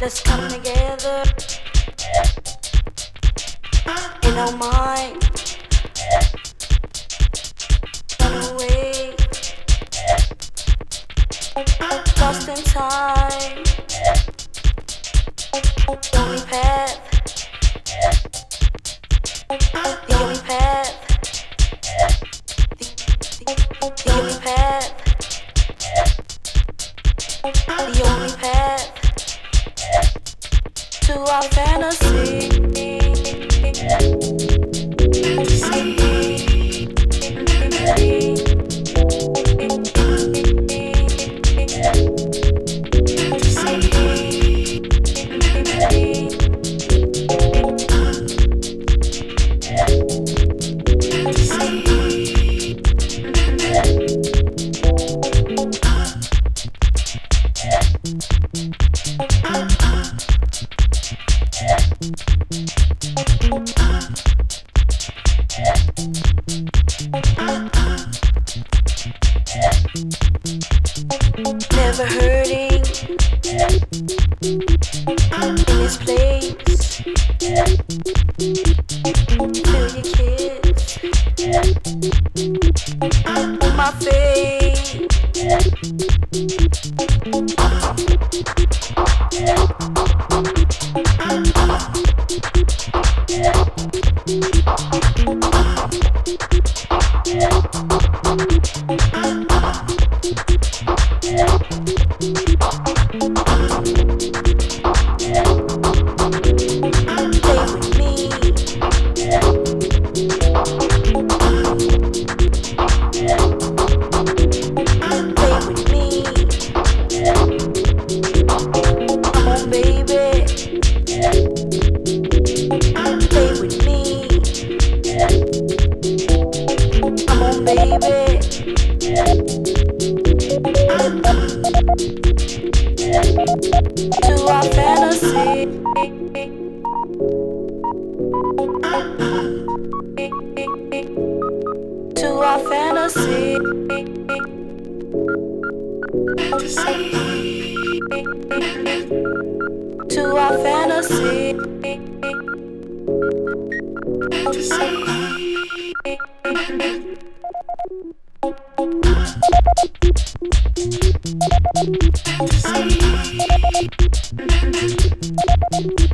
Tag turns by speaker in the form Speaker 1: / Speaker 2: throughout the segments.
Speaker 1: Let's come together in our mind. Run away, lost in time. The only path, the only path, the only path, the only path to our fantasy. Never hurting in this place. Feel your kiss on my face. To our fantasy. To our fantasy. To our fantasy.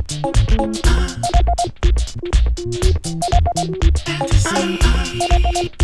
Speaker 1: Fantasy.